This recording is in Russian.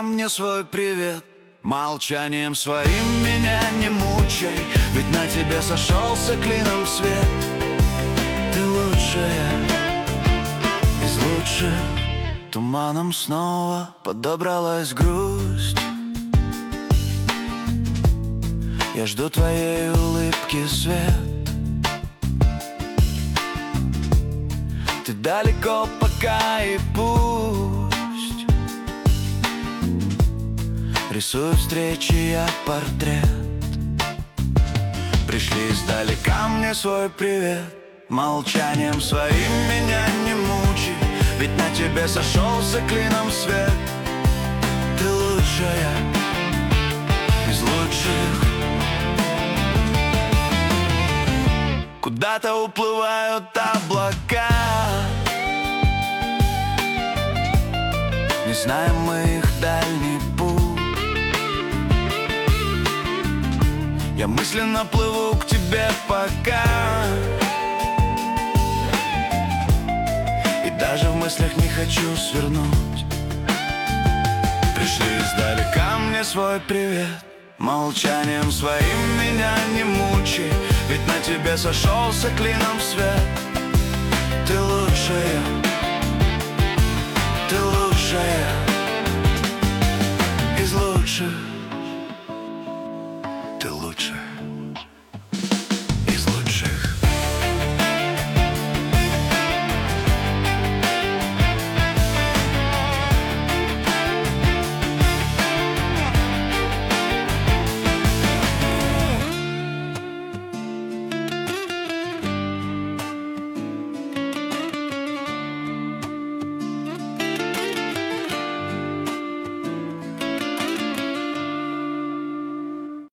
мне свой привет. Молчанием своим меня не мучай, ведь на тебе сошелся клином свет. Ты лучшая из лучших. Туманом снова подобралась грусть. Я жду твоей улыбки, свет. Ты далеко пока и пусть. Рисую встречи я портрет. Пришли издалека мне свой привет. Молчанием своим меня не мучай, ведь на тебе сошелся клином свет. Ты лучшая из лучших. Куда-то уплывают облака, не знаем мы их дальний путь. Я мысленно плыву к тебе пока, и даже в мыслях не хочу свернуть. Пришли издалека мне свой привет. Молчанием своим меня не мучай, ведь на тебе сошелся клином свет. Ты лучшая, ты лучшая из лучших.